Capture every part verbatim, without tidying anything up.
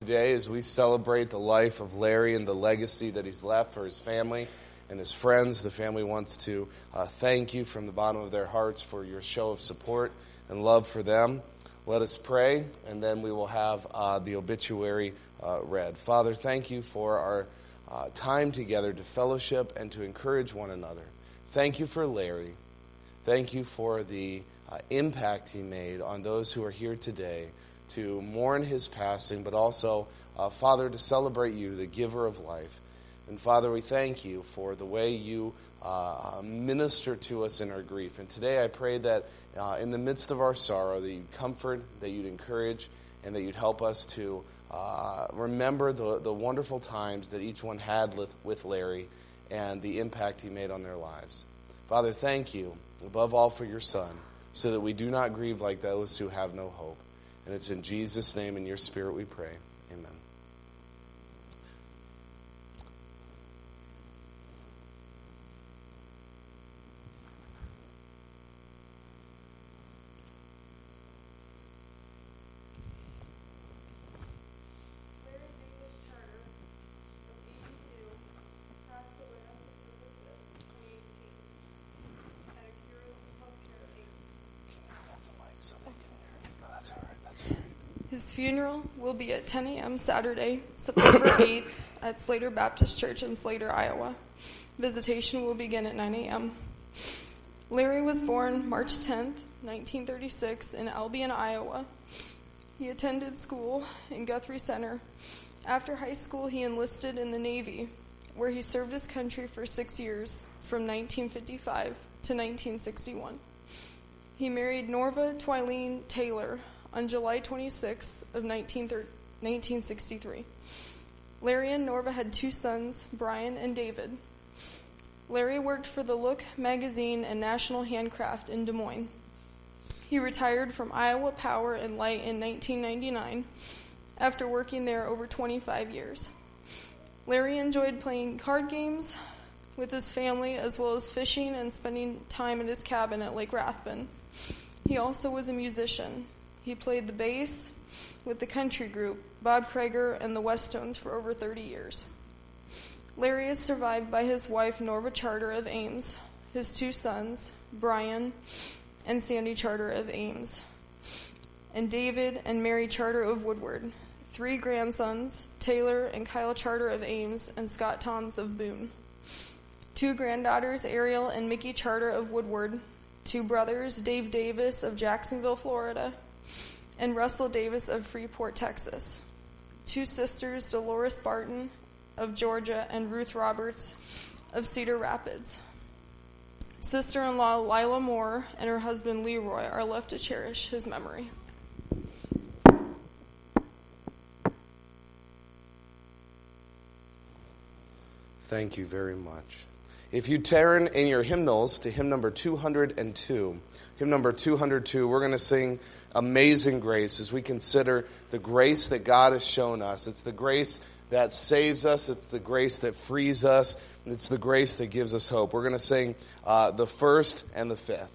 today as we celebrate the life of Larry and the legacy that he's left for his family and his friends. The family wants to uh, thank you from the bottom of their hearts for your show of support and love for them. Let us pray, and then we will have uh, the obituary uh, read. Father, thank you for our uh, time together to fellowship and to encourage one another. Thank you for Larry. Thank you for the uh, impact he made on those who are here today to mourn his passing, but also, uh, Father, to celebrate you, the giver of life. And Father, we thank you for the way you uh, minister to us in our grief. And today I pray that uh, in the midst of our sorrow, that you'd comfort, that you'd encourage, and that you'd help us to uh, remember the, the wonderful times that each one had with, with Larry and the impact he made on their lives. Father, thank you, above all, for your Son, so that we do not grieve like those who have no hope. And it's in Jesus' name and your Spirit we pray. Amen. His funeral will be at ten a.m. Saturday, September eighth at Slater Baptist Church in Slater, Iowa. Visitation will begin at nine a.m. Larry was born March tenth, nineteen thirty-six in Albion, Iowa. He attended school in Guthrie Center. After high school, he enlisted in the Navy, where he served his country for six years, from nineteen fifty-five to nineteen sixty-one. He married Norva Twileen Taylor on July twenty-sixth of nineteen sixty-three. Larry and Norva had two sons, Brian and David. Larry worked for the Look magazine and National Handcraft in Des Moines. He retired from Iowa Power and Light in nineteen ninety-nine after working there over twenty-five years. Larry enjoyed playing card games with his family as well as fishing and spending time in his cabin at Lake Rathbun. He also was a musician. He played the bass with the country group Bob Krager and the Westones for over thirty years. Larry is survived by his wife Norva Charter of Ames, his two sons, Brian and Sandy Charter of Ames, and David and Mary Charter of Woodward, three grandsons, Taylor and Kyle Charter of Ames and Scott Toms of Boone, two granddaughters, Ariel and Mickey Charter of Woodward, two brothers, Dave Davis of Jacksonville, Florida, and Russell Davis of Freeport, Texas. Two sisters, Dolores Barton of Georgia and Ruth Roberts of Cedar Rapids. Sister-in-law Lila Moore and her husband Leroy are left to cherish his memory. Thank you very much. If you turn in your hymnals to hymn number two hundred two, hymn number two hundred two, we're going to sing Amazing Grace as we consider the grace that God has shown us. It's the grace that saves us. It's the grace that frees us. It's the grace that gives us hope. We're going to sing uh, the first and the fifth.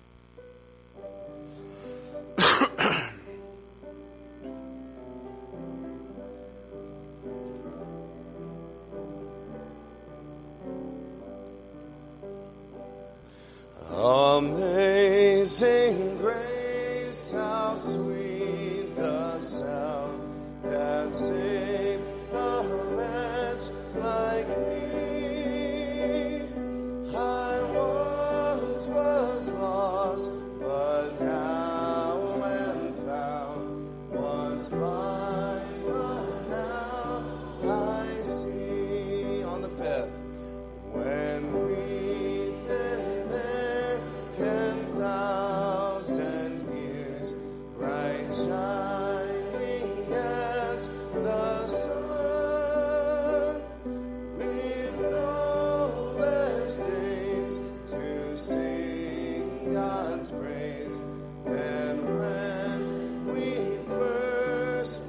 Amazing grace, how sweet the sound that saved a wretch like me. I once was lost, but now am found, was blind, but now I see. On the fifth, when we've been there ten thousand years, bright shining as the sun, we've no less days to sing God's praise than when we first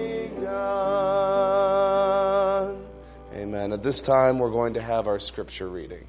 begun. Amen. At this time, we're going to have our scripture reading.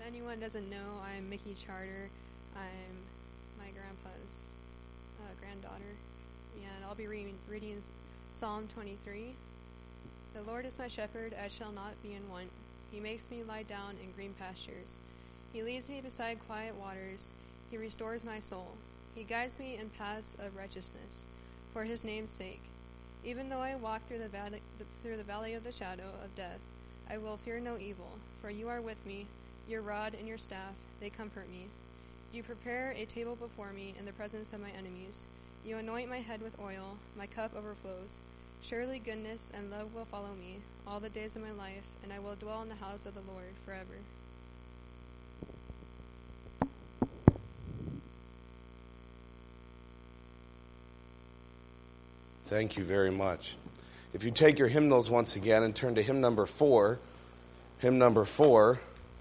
anyone doesn't know, I'm Mickey Charter. I'm my grandpa's uh, granddaughter, and I'll be re- reading Psalm twenty-three. The Lord is my shepherd, I shall not be in want. He makes me lie down in green pastures. He leads me beside quiet waters. He restores my soul. He guides me in paths of righteousness, for his name's sake. Even though I walk through the valley, through the valley of the shadow of death, I will fear no evil, for you are with me. Your rod and your staff, they comfort me. You prepare a table before me in the presence of my enemies. You anoint my head with oil, my cup overflows. Surely goodness and love will follow me all the days of my life, and I will dwell in the house of the Lord forever. Thank you very much. If you take your hymnals once again and turn to hymn number four, hymn number four,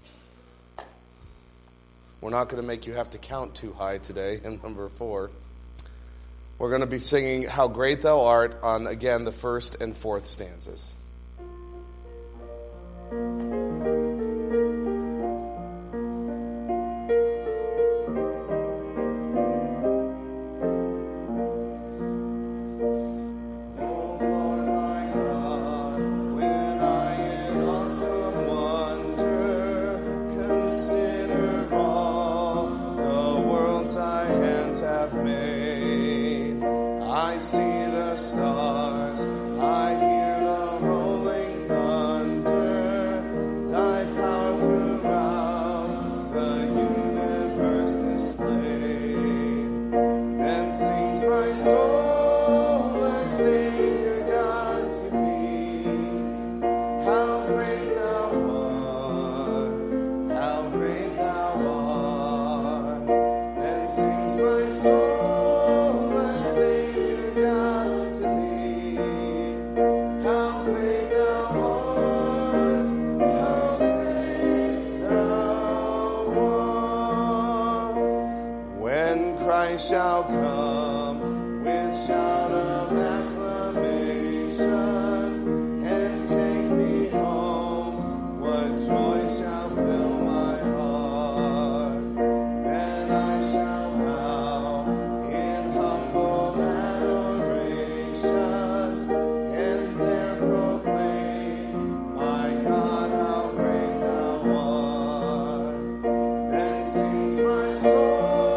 we're not going to make you have to count too high today, hymn number four. We're going to be singing How Great Thou Art on, again, the first and fourth stanzas. Shall come with shout of acclamation and take me home. What joy shall fill my heart? Then I shall bow in humble adoration and there proclaim, my God, how great thou art. Then sings my soul,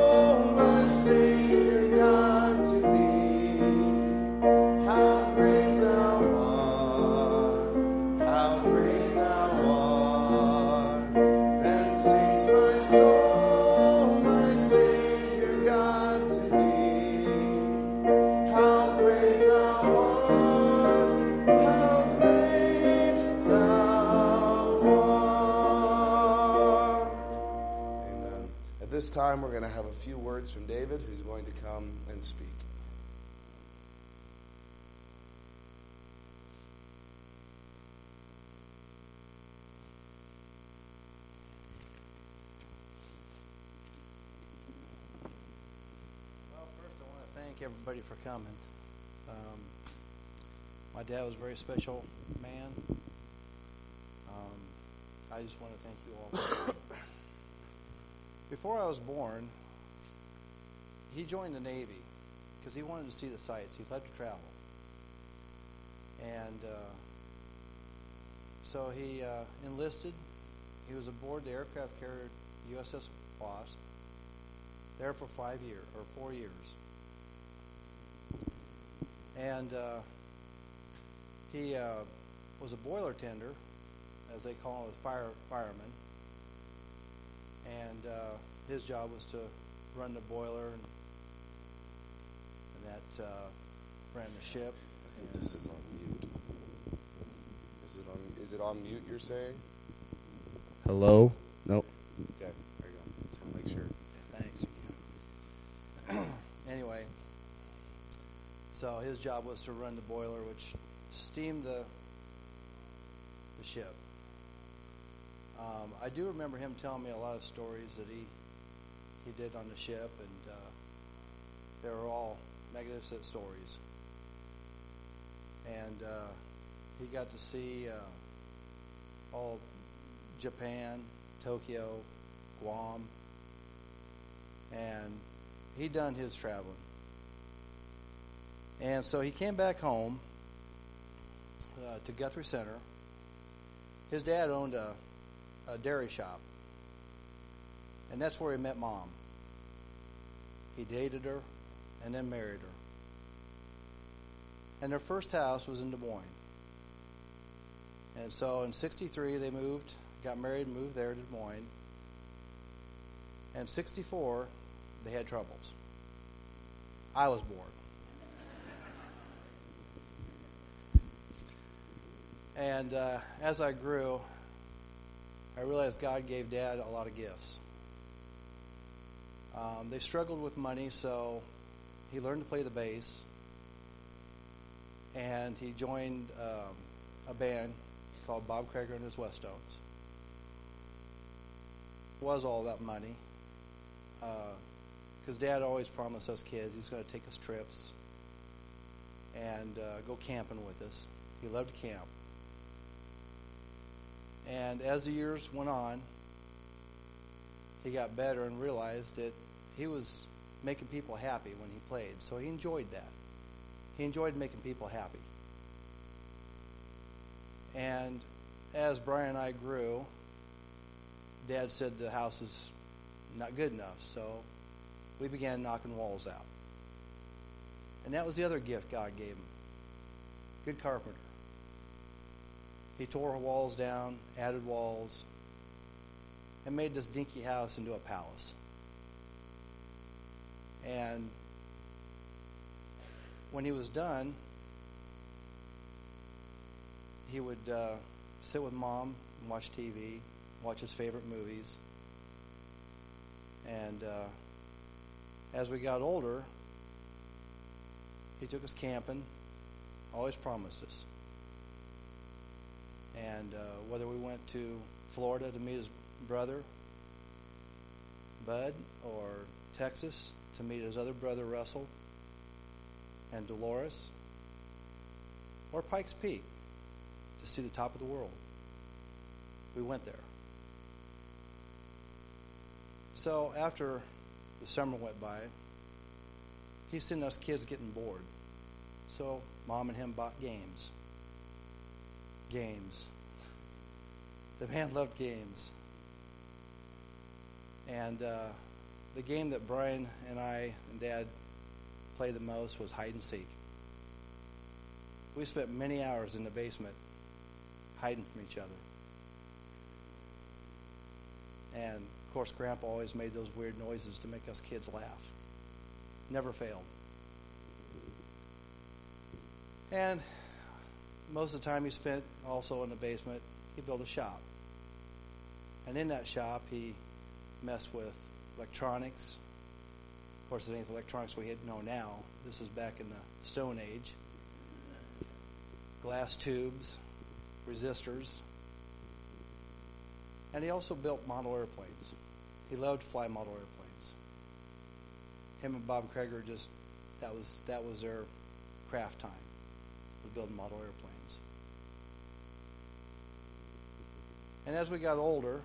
Savior God, to thee, how great thou art, how great thou art. Then sings my soul, my Savior God, to thee, how great thou art, how great thou art. Amen. At this time, we're going to have a few words from David, who's going to come and speak. Well, first I want to thank everybody for coming. Um, my dad was a very special man. Um, I just want to thank you all. Before I was born, he joined the Navy because he wanted to see the sights. He loved to travel. And uh, so he uh, enlisted. He was aboard the aircraft carrier U S S Wasp, there for five years, or four years. And uh, he uh, was a boiler tender, as they call it, a fire, fireman. And uh, his job was to run the boiler and, and that uh, ran the ship. I think this is on mute. Is it on? Is it on mute? You're saying? Hello? Nope. Okay, there you go. Just want to make sure. Yeah, thanks. Anyway, so his job was to run the boiler, which steamed the the ship. Um, I do remember him telling me a lot of stories that he he did on the ship, and uh, they were all magnificent stories. And uh, he got to see uh, all Japan, Tokyo, Guam, and he'd done his traveling. And so he came back home uh, to Guthrie Center. His dad owned a, a dairy shop, and that's where he met Mom. He dated her and then married her. And their first house was in Des Moines. And so in sixty-three they moved, got married and moved there to Des Moines. And sixty-four they had troubles. I was born. And uh, as I grew, I realized God gave Dad a lot of gifts. Um, they struggled with money, so he learned to play the bass. And he joined um, a band called Bob Crager and his Wesstones. It was all about money. Because uh, Dad always promised us kids he's going to take us trips and uh, go camping with us. He loved to camp. And as the years went on, he got better and realized that he was making people happy when he played. So he enjoyed that. He enjoyed making people happy. And as Brian and I grew, Dad said the house is not good enough. So we began knocking walls out. And that was the other gift God gave him. Good carpenter. He tore walls down, added walls, and made this dinky house into a palace. And when he was done, he would uh, sit with Mom and watch T V, watch his favorite movies. And uh, as we got older, he took us camping, always promised us. And uh, whether we went to Florida to meet his brother, Bud, or Texas to meet his other brother, Russell, and Dolores, or Pikes Peak to see the top of the world, we went there. So after the summer went by, he's seen us kids getting bored. So Mom and him bought games. Games. The man loved games. And uh, the game that Brian and I and Dad played the most was hide and seek. We spent many hours in the basement hiding from each other. And, of course, Grandpa always made those weird noises to make us kids laugh. Never failed. And most of the time he spent also in the basement, he built a shop. And in that shop, he messed with electronics. Of course, it ain't the electronics we know now. This is back in the Stone Age. Glass tubes, resistors. And he also built model airplanes. He loved to fly model airplanes. Him and Bob Crager just, that was that was their craft time, was building model airplanes. And as we got older,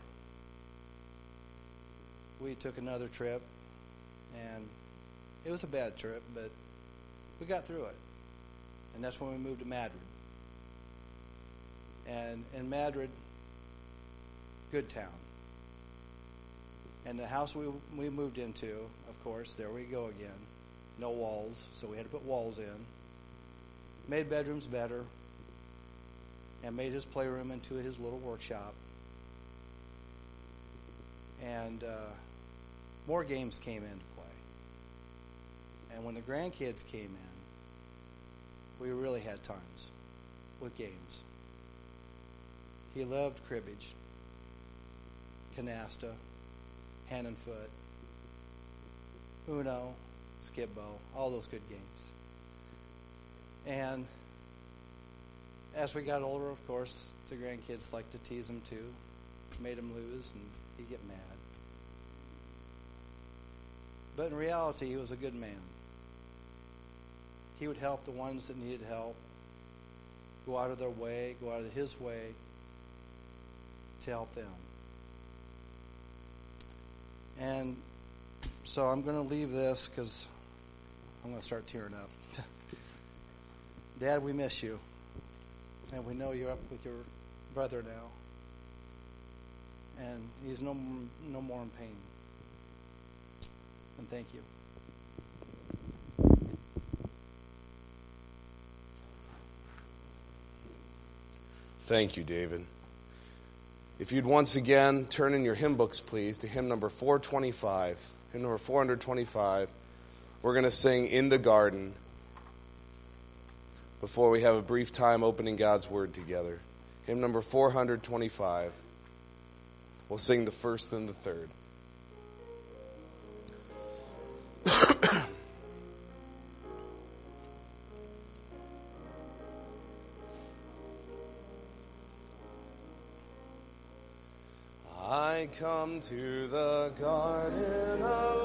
we took another trip, and it was a bad trip, but we got through it. And that's when we moved to Madrid. And in Madrid, good town. And the house we we moved into, of course, there we go again. No walls, so we had to put walls in. Made bedrooms better, and made his playroom into his little workshop. And uh, more games came into play. And when the grandkids came in, we really had times with games. He loved cribbage, canasta, hand and foot, Uno, Skip-Bo, all those good games. And as we got older, of course, the grandkids liked to tease him too, made him lose, and he'd get mad. But in reality, he was a good man. He would help the ones that needed help, go out of their way, go out of his way to help them. And so I'm going to leave this because I'm going to start tearing up. Dad, we miss you. And we know you're up with your brother now. And he's no, no more in pain. And thank you. Thank you, David. If you'd once again turn in your hymn books, please, to hymn number four twenty-five. Hymn number four twenty-five. We're going to sing In the Garden before we have a brief time opening God's Word together. Hymn number four twenty-five. We'll sing the first and the third. I come to the garden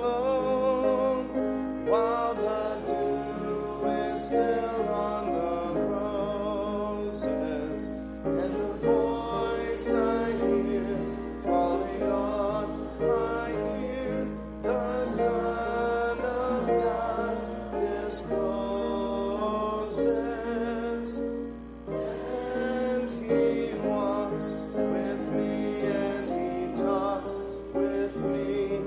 alone while the dew is still on the roses, and the voice I hear falling on my ear, the Son of God discloses, and he walks with me and he talks with me.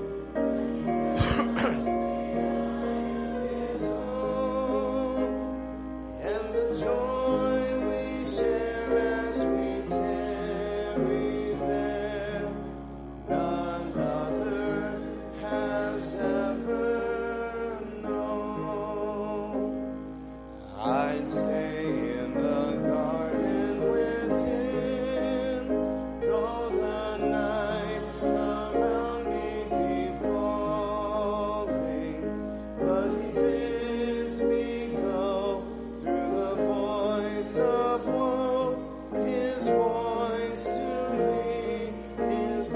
His own, and the joy we share as we tarry there, none other has ever known. I'd stay in the garden with him, though the night around me be falling, but he bids me go through the voice of woe. His voice to me is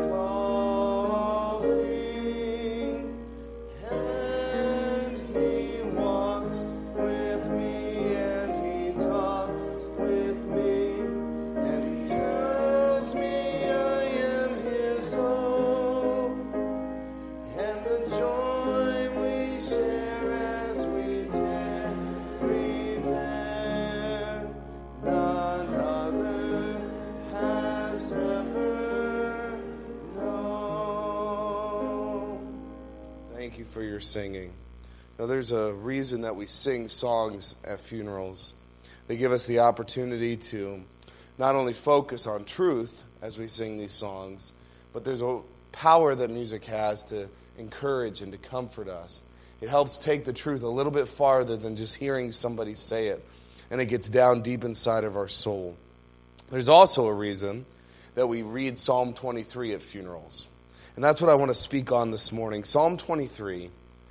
calling, and he walks with me and he talks with me, and he tells me I am his own, and the joy we share as we tarry there, none other has ever known. Thank you for your singing. Now, there's a reason that we sing songs at funerals. They give us the opportunity to not only focus on truth as we sing these songs, but there's a power that music has to encourage and to comfort us. It helps take the truth a little bit farther than just hearing somebody say it, and it gets down deep inside of our soul. There's also a reason that we read Psalm twenty-three at funerals, and that's what I want to speak on this morning. Psalm twenty-three,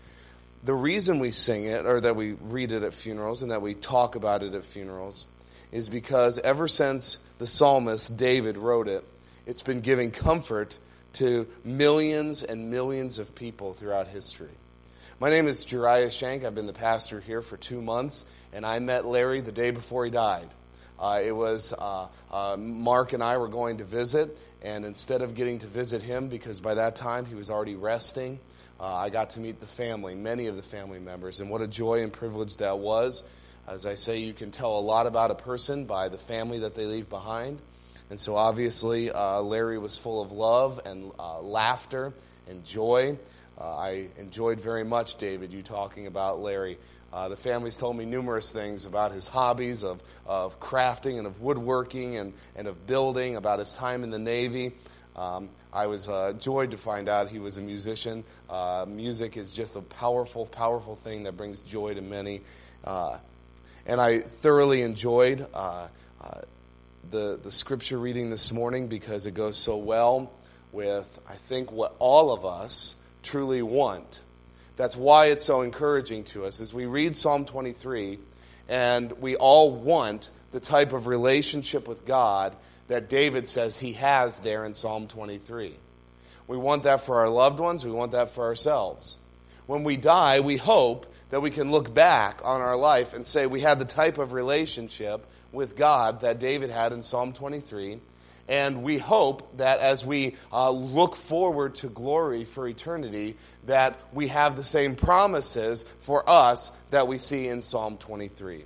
the reason we sing it, or that we read it at funerals and that we talk about it at funerals, is because ever since the psalmist David wrote it, it's been giving comfort to millions and millions of people throughout history. My name is Jariah Shank. I've been the pastor here for two months, and I met Larry the day before he died. Uh, it was uh, uh, Mark and I were going to visit, and instead of getting to visit him, because by that time he was already resting, uh, I got to meet the family, many of the family members, and what a joy and privilege that was. As I say, you can tell a lot about a person by the family that they leave behind. And so obviously uh, Larry was full of love and uh, laughter and joy. Uh, I enjoyed very much, David, you talking about Larry. Uh, the family's told me numerous things about his hobbies of, of crafting and of woodworking and, and of building, about his time in the Navy. Um, I was uh, joyed to find out he was a musician. Uh, music is just a powerful, powerful thing that brings joy to many. Uh, and I thoroughly enjoyed uh, uh, the, the scripture reading this morning because it goes so well with, I think, what all of us truly want. That's why it's so encouraging to us. As we read Psalm twenty-three, and we all want the type of relationship with God that David says he has there in Psalm twenty-three. We want that for our loved ones. We want that for ourselves. When we die, we hope that we can look back on our life and say we had the type of relationship with God that David had in Psalm twenty-three, And we hope that as we uh, look forward to glory for eternity, that we have the same promises for us that we see in Psalm twenty-three.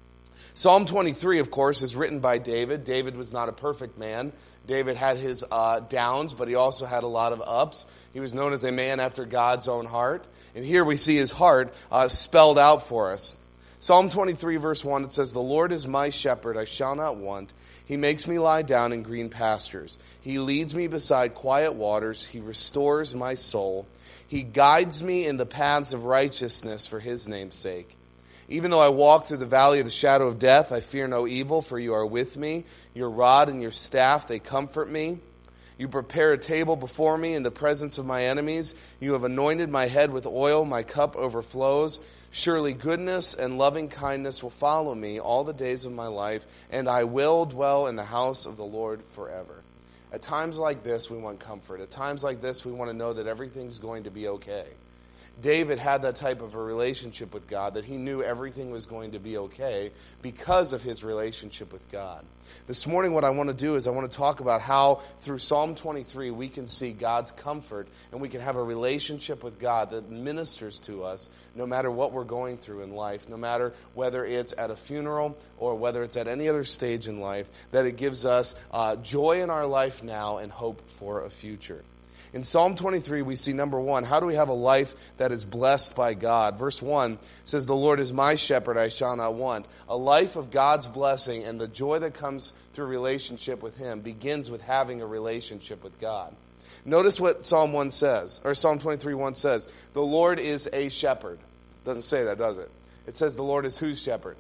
Psalm twenty-three, of course, is written by David. David was not a perfect man. David had his uh, downs, but he also had a lot of ups. He was known as a man after God's own heart. And here we see his heart uh, spelled out for us. Psalm twenty-three, verse one, it says, "The Lord is my shepherd, I shall not want. He makes me lie down in green pastures. He leads me beside quiet waters. He restores my soul. He guides me in the paths of righteousness for his name's sake. Even though I walk through the valley of the shadow of death, I fear no evil, for you are with me. Your rod and your staff, they comfort me. You prepare a table before me in the presence of my enemies. You have anointed my head with oil. My cup overflows. Surely goodness and loving kindness will follow me all the days of my life, and I will dwell in the house of the Lord forever." At times like this, we want comfort. At times like this, we want to know that everything's going to be okay. David had that type of a relationship with God, that he knew everything was going to be okay because of his relationship with God. This morning what I want to do is I want to talk about how through Psalm twenty-three we can see God's comfort and we can have a relationship with God that ministers to us no matter what we're going through in life, no matter whether it's at a funeral or whether it's at any other stage in life, that it gives us uh, joy in our life now and hope for a future. In Psalm twenty-three, we see, number one, how do we have a life that is blessed by God? Verse one says, "The Lord is my shepherd, I shall not want." A life of God's blessing and the joy that comes through relationship with Him begins with having a relationship with God. Notice what Psalm one says, or Psalm twenty-three one says. The Lord is a shepherd. Doesn't say that, does it? It says the Lord is whose shepherd?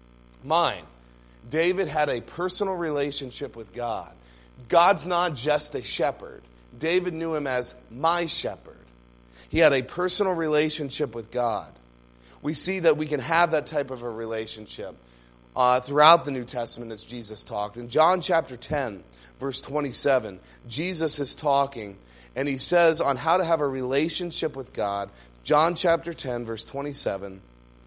Mine. David had a personal relationship with God. God's not just a shepherd. David knew him as my shepherd. He had a personal relationship with God. We see that we can have that type of a relationship uh, throughout the New Testament as Jesus talked. In John chapter ten, verse twenty-seven, Jesus is talking, and he says on how to have a relationship with God. John chapter ten, verse twenty-seven,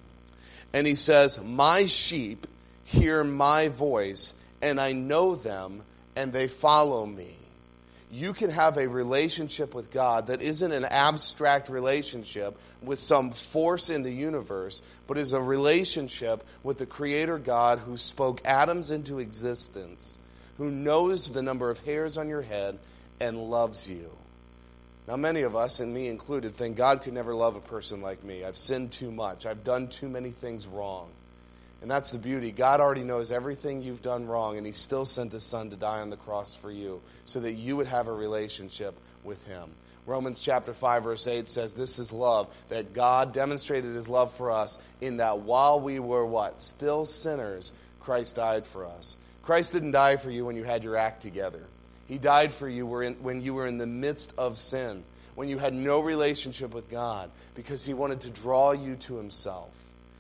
and he says, "My sheep hear my voice, and I know them, and they follow me." You can have a relationship with God that isn't an abstract relationship with some force in the universe, but is a relationship with the Creator God who spoke atoms into existence, who knows the number of hairs on your head, and loves you. Now, many of us, and me included, think God could never love a person like me. I've sinned too much. I've done too many things wrong. And that's the beauty. God already knows everything you've done wrong, and He still sent His Son to die on the cross for you so that you would have a relationship with Him. Romans chapter five, verse eight says, "This is love, that God demonstrated His love for us in that while we were what? Still sinners, Christ died for us." Christ didn't die for you when you had your act together. He died for you when you were in the midst of sin, when you had no relationship with God, because He wanted to draw you to Himself.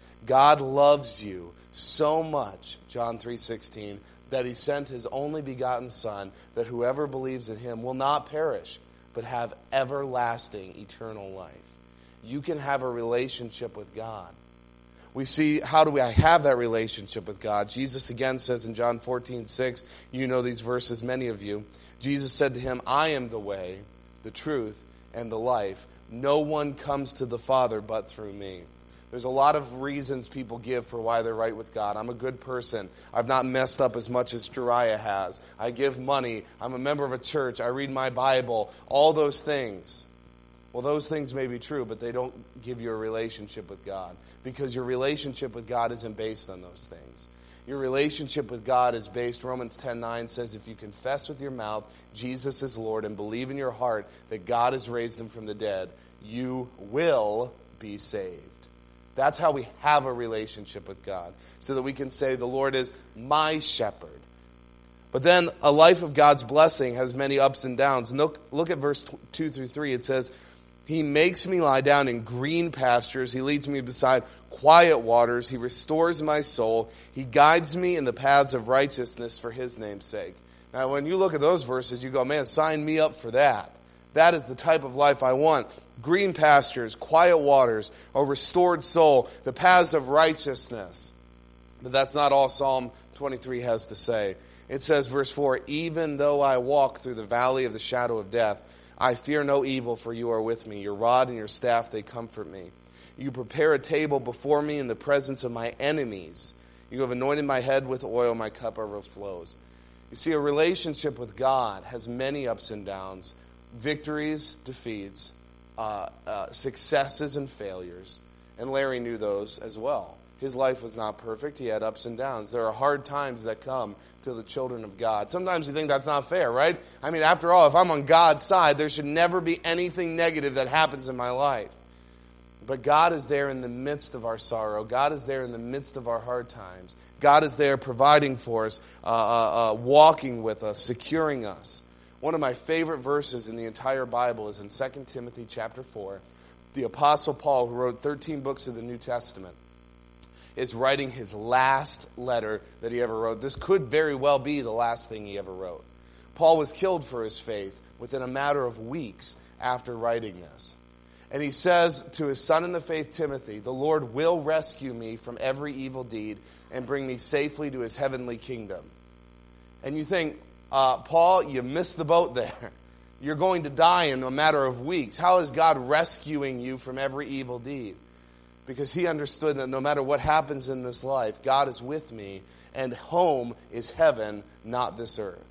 God loves you so much, John three sixteen, that He sent His only begotten Son, that whoever believes in Him will not perish, but have everlasting, eternal life. You can have a relationship with God. We see, how do we have that relationship with God? Jesus again says in John fourteen six, you know these verses, many of you. Jesus said to him, "I am the way, the truth, and the life. No one comes to the Father but through me." There's a lot of reasons people give for why they're right with God. I'm a good person. I've not messed up as much as Jeriah has. I give money. I'm a member of a church. I read my Bible. All those things. Well, those things may be true, but they don't give you a relationship with God, because your relationship with God isn't based on those things. Your relationship with God is based, Romans ten nine says, if you confess with your mouth Jesus is Lord and believe in your heart that God has raised Him from the dead, you will be saved. That's how we have a relationship with God, so that we can say the Lord is my shepherd. But then a life of God's blessing has many ups and downs. Look, look at verse two through three. It says, He makes me lie down in green pastures. He leads me beside quiet waters. He restores my soul. He guides me in the paths of righteousness for His name's sake. Now, when you look at those verses, you go, man, sign me up for that. That is the type of life I want. Green pastures, quiet waters, a restored soul, the paths of righteousness. But that's not all Psalm twenty-three has to say. It says, verse four, even though I walk through the valley of the shadow of death, I fear no evil, for you are with me. Your rod and your staff, they comfort me. You prepare a table before me in the presence of my enemies. You have anointed my head with oil, my cup overflows. You see, a relationship with God has many ups and downs, victories, defeats, uh, uh, successes and failures. And Larry knew those as well. His life was not perfect. He had ups and downs. There are hard times that come to the children of God. Sometimes you think that's not fair, right? I mean, after all, if I'm on God's side, there should never be anything negative that happens in my life. But God is there in the midst of our sorrow. God is there in the midst of our hard times. God is there providing for us, uh, uh, uh, walking with us, securing us. One of my favorite verses in the entire Bible is in Second Timothy chapter four. The Apostle Paul, who wrote thirteen books of the New Testament, is writing his last letter that he ever wrote. This could very well be the last thing he ever wrote. Paul was killed for his faith within a matter of weeks after writing this. And he says to his son in the faith, Timothy, the Lord will rescue me from every evil deed and bring me safely to his heavenly kingdom. And you think, uh, Paul, you missed the boat there. You're going to die in a matter of weeks. How is God rescuing you from every evil deed? Because he understood that no matter what happens in this life, God is with me, and home is heaven, not this earth.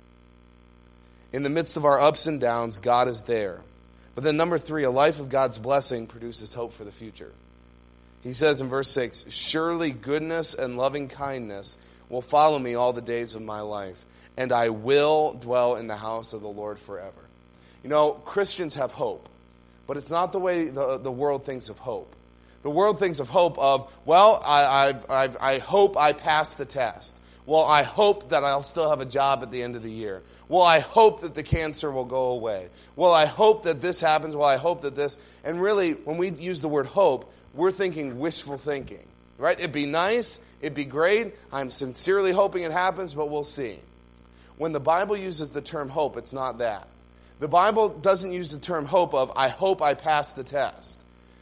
In the midst of our ups and downs, God is there. But then number three, a life of God's blessing produces hope for the future. He says in verse six, surely goodness and loving kindness will follow me all the days of my life, and I will dwell in the house of the Lord forever. You know, Christians have hope, but it's not the way the, the world thinks of hope. The world thinks of hope of, well, I, I've, I've, I hope I pass the test. Well, I hope that I'll still have a job at the end of the year. Well, I hope that the cancer will go away. Well, I hope that this happens. Well, I hope that this. And really, when we use the word hope, we're thinking wishful thinking, right? It'd be nice. It'd be great. I'm sincerely hoping it happens, but we'll see. When the Bible uses the term hope, it's not that. The Bible doesn't use the term hope of, I hope I pass the test.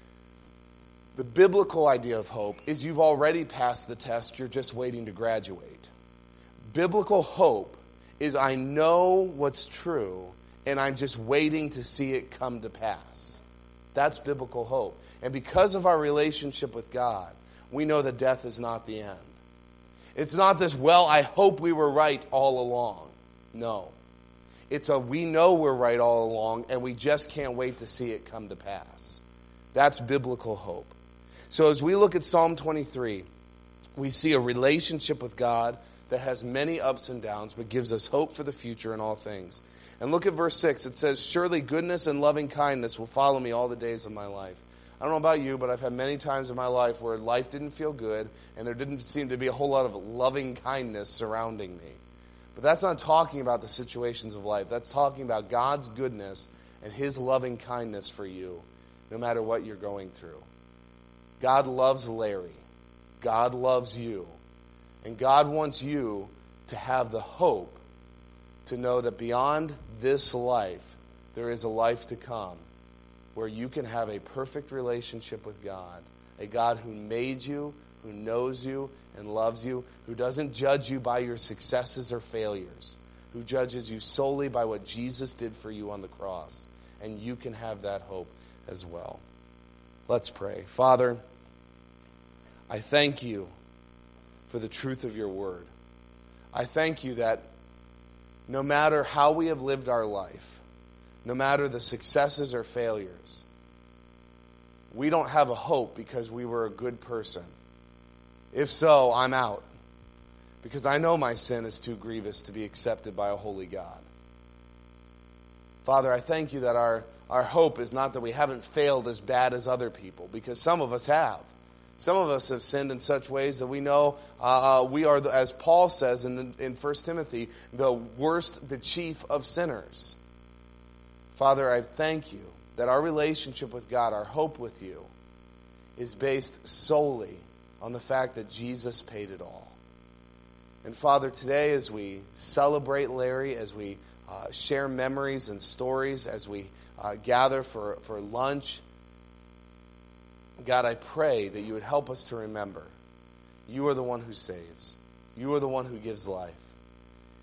The biblical idea of hope is you've already passed the test, you're just waiting to graduate. Biblical hope is I know what's true, and I'm just waiting to see it come to pass. That's biblical hope. And because of our relationship with God, we know that death is not the end. It's not this, well, I hope we were right all along. No. It's a, we know we're right all along, and we just can't wait to see it come to pass. That's biblical hope. So as we look at Psalm twenty-three, we see a relationship with God that has many ups and downs, but gives us hope for the future in all things. And look at verse six. It says, surely goodness and loving kindness will follow me all the days of my life. I don't know about you, but I've had many times in my life where life didn't feel good, and there didn't seem to be a whole lot of loving kindness surrounding me. But that's not talking about the situations of life. That's talking about God's goodness and his loving kindness for you, no matter what you're going through. God loves Larry. God loves you. And God wants you to have the hope to know that beyond this life, there is a life to come where you can have a perfect relationship with God, a God who made you, who knows you and loves you, who doesn't judge you by your successes or failures, who judges you solely by what Jesus did for you on the cross. And you can have that hope as well. Let's pray. Father, I thank you for the truth of your word. I thank you that no matter how we have lived our life, no matter the successes or failures, we don't have a hope because we were a good person. If so, I'm out. Because I know my sin is too grievous to be accepted by a holy God. Father, I thank you that our, our hope is not that we haven't failed as bad as other people, because some of us have. Some of us have sinned in such ways that we know uh, we are, the, as Paul says in, the, in First Timothy, the worst, the chief of sinners. Father, I thank you that our relationship with God, our hope with you, is based solely on the fact that Jesus paid it all. And Father, today as we celebrate Larry, as we uh, share memories and stories, as we uh, gather for, for lunch, God, I pray that you would help us to remember you are the one who saves. You are the one who gives life.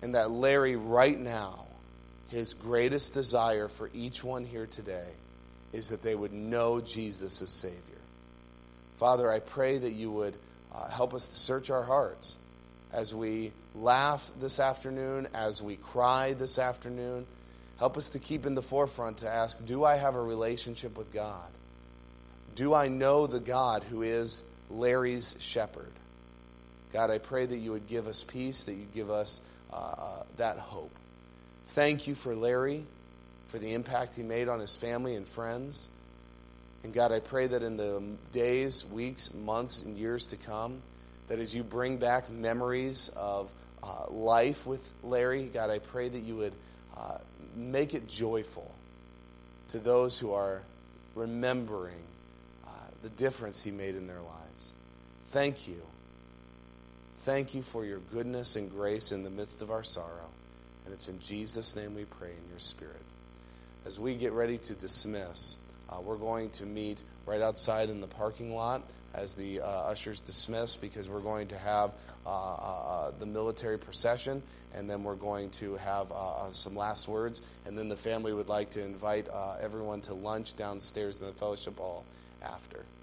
And that Larry, right now, his greatest desire for each one here today is that they would know Jesus as Savior. Father, I pray that you would uh, help us to search our hearts as we laugh this afternoon, as we cry this afternoon. Help us to keep in the forefront to ask, do I have a relationship with God? Do I know the God who is Larry's shepherd? God, I pray that you would give us peace, that you'd give us uh, that hope. Thank you for Larry, for the impact he made on his family and friends. And God, I pray that in the days, weeks, months, and years to come, that as you bring back memories of uh, life with Larry, God, I pray that you would uh, make it joyful to those who are remembering uh, the difference he made in their lives. Thank you. Thank you for your goodness and grace in the midst of our sorrow. And it's in Jesus' name we pray, in your Spirit. As we get ready to dismiss, uh, we're going to meet right outside in the parking lot as the uh, ushers dismiss, because we're going to have uh, uh, the military procession, and then we're going to have uh, some last words, and then the family would like to invite uh, everyone to lunch downstairs in the fellowship hall after.